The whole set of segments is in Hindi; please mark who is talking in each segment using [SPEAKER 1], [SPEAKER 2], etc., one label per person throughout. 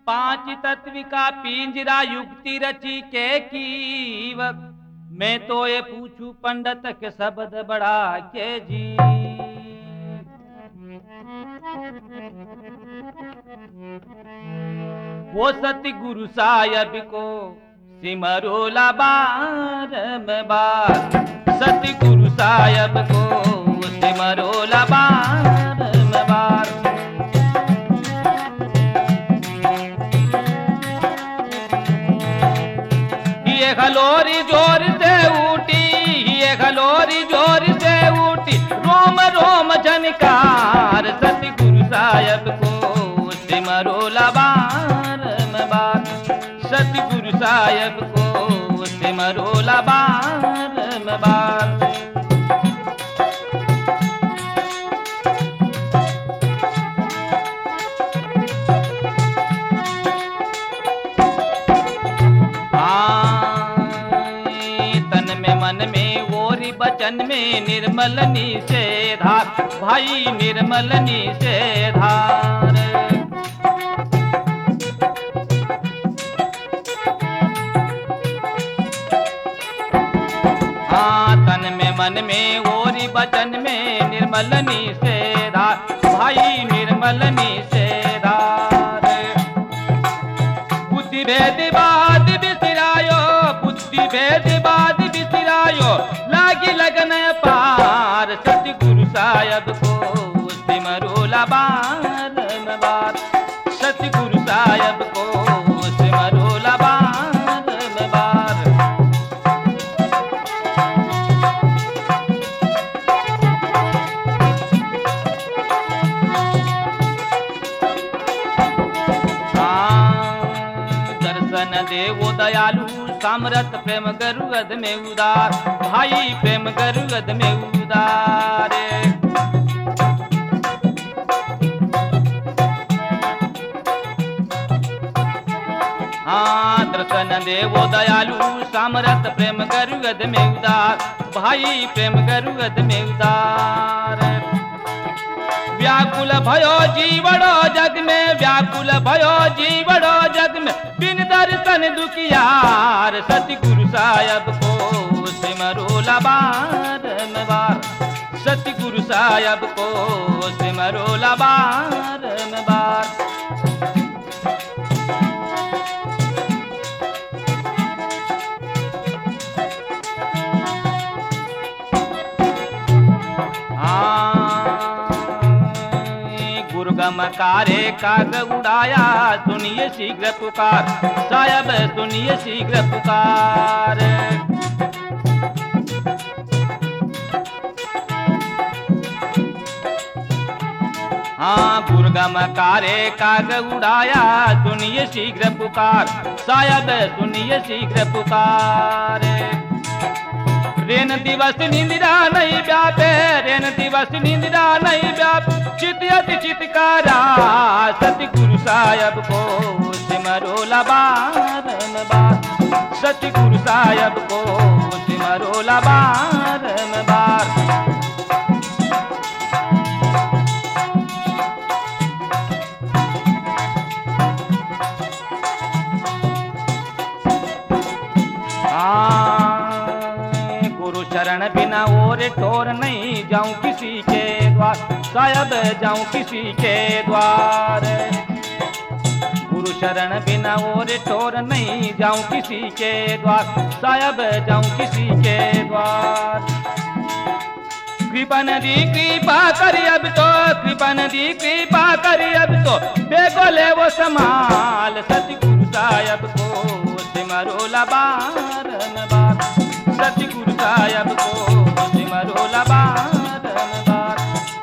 [SPEAKER 1] पांच तत्व का पिंजरा युक्ति रची के कीवक। मैं तो ये पूछू पंडित के शब्द बड़ा के जी। वो सती गुरु साहब को सिमरो बार में बार। सती गुरु साहब को सिमरो बार में बार। ये खलोरी जोर से उठी, ये खलोरी जोर से उठी, रोम रोम झनकार। सती गुरु साहब को सिमरो बार में बार। सती गुरु साहब को सिमरो बार में बार। बचन में निर्मल निषेधार, भाई निर्मल निषेधार। हाँ तन में मन में और बचन में निर्मल निषेधार, भाई निर्मल निषेधार। बुद्धि भेद बाद बिसरायो, बुद्धि भेद बाद बिसरायो, लागी लगन पार। सती गुरु साहब को सिमरो बार में बार। सती गुरु साहब को सिमरो बार में बार। दर्शन देवो दयालु, सामरथ प्रेम गरुगद में उदार, भाई प्रेम गरुगद में उदार। हाँ दर्शन देवो दयालु, सामरथ प्रेम गरुगद में उदार, भाई प्रेम गरुगद में उदार। व्याकुल भयो जीवड़ो जग में, व्याकुल भयो जीवड़ो जग में, बिन दर्शन दुखियार। सती गुरु साहब को सिमरो बार में बार। सती गुरु साहब को सिमरो बार में बार। गुरगमकारे काग उड़ाया, सुनिए शीघ्र पुकार। साहब सुनिए शीघ्र पुकार। हाँ गुरगमकारे काग उड़ाया, सुनिए शीघ्र पुकार। साहब सुनिए शीघ्र पुकार। रेन दिवस निंदिरा नहीं व्यापे, रेन दिवस निंदिरा नहीं व्यापे, चित अति चितकारा। सती गुरु साहब को सिमरो बार में बार। सती गुरु साहब को सिमरो बार में बार। शरण बिना और ठोर नहीं जाऊं किसी के द्वार। साहब जाऊं किसी के द्वार। गुरु शरण बिना और ठोर नहीं जाऊं किसी के द्वार। साहब जाऊं किसी के द्वार। कृपा नदी कृपा करी अब तो, कृपा नदी कृपा करी अब तो, बेगोले वो समाल। सती गुरु साहब को सिमरो बार में बार। सती गुरु साहब को सिमरो बार में बार।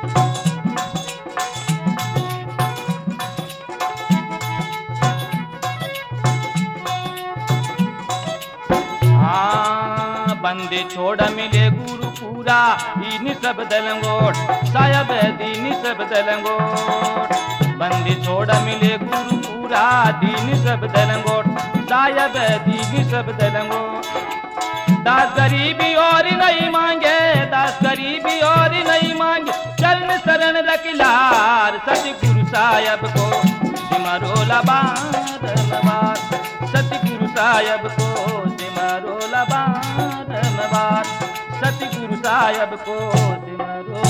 [SPEAKER 1] हाँ बंदे छोड़ मिले गुरु पूरा, दीन सब दलंगोट। साहब दीन सब दलंगोट। बंदे छोड़ मिले गुरु पूरा, दीन सब दलंगोट। साहब दीन सब दलंगोट। दास गरीबी और नहीं मांगे, दास गरीबी और नहीं मांगे, चरण शरण रखिलार। सतगुरु साहब को सिमरोला बारंबार, सतगुरु साहब को सिमरोला बारंबार, सतगुरु साहब को सिमरो